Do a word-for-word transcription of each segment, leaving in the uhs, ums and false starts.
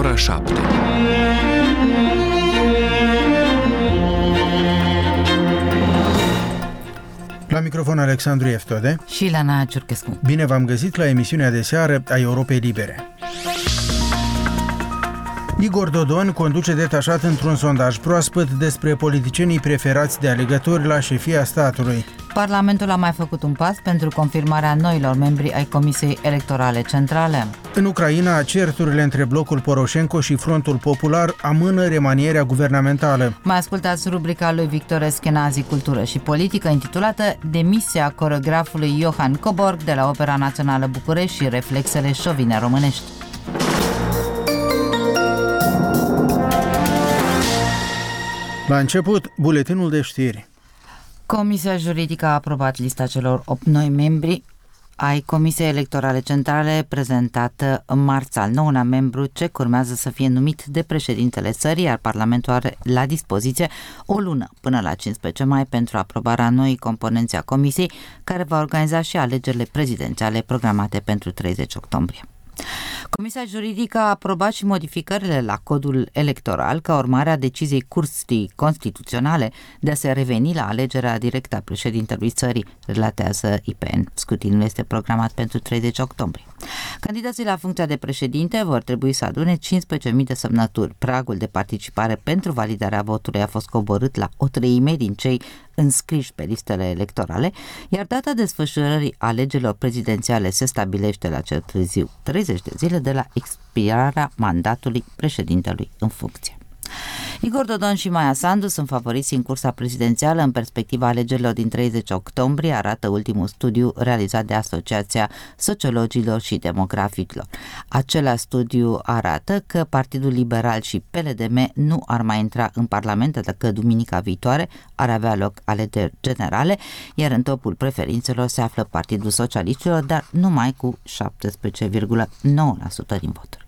ora șapte. La microfon Alexandru Eftode și Lana Ciurchescu. Bine v-am găsit la emisiunea de seară a Europei Libere. Igor Dodon conduce detașat într-un sondaj proaspăt despre politicienii preferați de alegători la șefia statului. Parlamentul a mai făcut un pas pentru confirmarea noilor membri ai Comisiei Electorale Centrale. În Ucraina, certurile între blocul Poroșenko și Frontul Popular amână remanierea guvernamentală. Mai ascultați rubrica lui Victor Eschenazi, Cultură și Politică, intitulată Demisia coreografului Johan Coborg de la Opera Națională București și reflexele șovine românești. La început, buletinul de știri. Comisia Juridică a aprobat lista celor opt noi membri ai Comisiei Electorale Centrale, prezentată marți, al nouălea membru ce urmează să fie numit de președintele țării, iar Parlamentul are la dispoziție o lună până la cincisprezece mai pentru aprobarea noii componențe a Comisiei, care va organiza și alegerile prezidențiale programate pentru treizeci octombrie. Comisia Juridică a aprobat și modificările la codul electoral ca urmare a deciziei Curții Constituționale de a se reveni la alegerea directă a președintelui țării, relatează I P N. Scrutinul este programat pentru treizeci octombrie. Candidații la funcția de președinte vor trebui să adune cincisprezece mii de semnături. Pragul de participare pentru validarea votului a fost coborât la o treime din cei înscriși pe listele electorale, iar data desfășurării alegerilor prezidențiale se stabilește la cel târziu treizeci de zile de la expirarea mandatului președintelui în funcție. Igor Dodon și Maia Sandu sunt favoriți în cursa prezidențială în perspectiva alegerilor din treizeci octombrie, arată ultimul studiu realizat de Asociația Sociologilor și Demograficilor. Acela studiu arată că Partidul Liberal și P L D M nu ar mai intra în Parlament dacă duminica viitoare ar avea loc alegeri generale, iar în topul preferințelor se află Partidul Socialiștilor, dar numai cu șaptesprezece virgulă nouă la sută din voturi.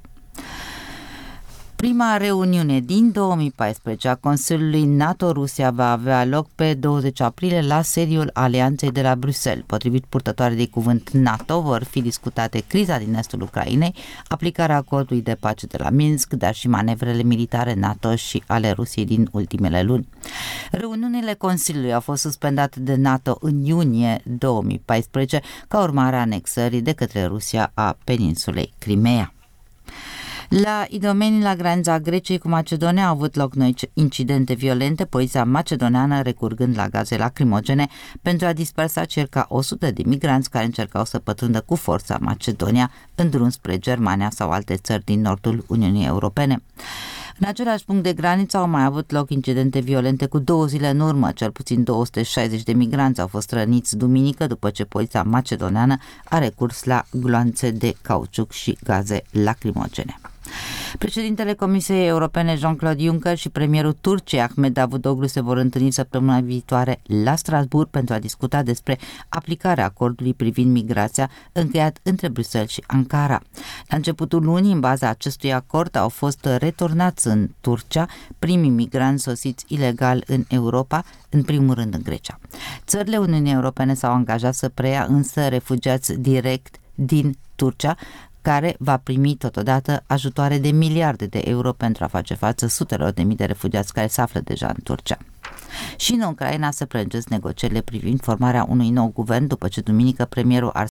Prima reuniune din două mii paisprezece a Consiliului NATO-Rusia va avea loc pe douăzeci aprilie la sediul Alianței de la Bruxelles. Potrivit purtătoarei de cuvânt NATO, vor fi discutate criza din estul Ucrainei, aplicarea acordului de pace de la Minsk, dar și manevrele militare NATO și ale Rusiei din ultimele luni. Reuniunile Consiliului au fost suspendate de NATO în iunie două mii paisprezece ca urmare a anexării de către Rusia a peninsulei Crimea. La Idomeni, la granița Greciei cu Macedonia, au avut loc noi incidente violente, poliția macedoneană recurgând la gaze lacrimogene pentru a dispersa circa o sută de migranți care încercau să pătrundă cu forța Macedonia în drum spre Germania sau alte țări din nordul Uniunii Europene. În același punct de graniță au mai avut loc incidente violente cu două zile în urmă. Cel puțin două sute șaizeci de migranți au fost răniți duminică după ce poliția macedoneană a recurs la gloanțe de cauciuc și gaze lacrimogene. Președintele Comisiei Europene Jean-Claude Juncker și premierul Turciei Ahmed Davutoglu se vor întâlni săptămâna viitoare la Strasbourg pentru a discuta despre aplicarea acordului privind migrația încheiat între Bruxelles și Ankara. La începutul lunii, în baza acestui acord, au fost returnați în Turcia primii migranți sosiți ilegal în Europa, în primul rând în Grecia. Țările Uniunii Europene s-au angajat să preia însă refugiați direct din Turcia, care va primi totodată ajutoare de miliarde de euro pentru a face față sutelor de mii de refugiați care se află deja în Turcia. Și în Ucraina se prelungesc negocierile privind formarea unui nou guvern după ce duminică premierul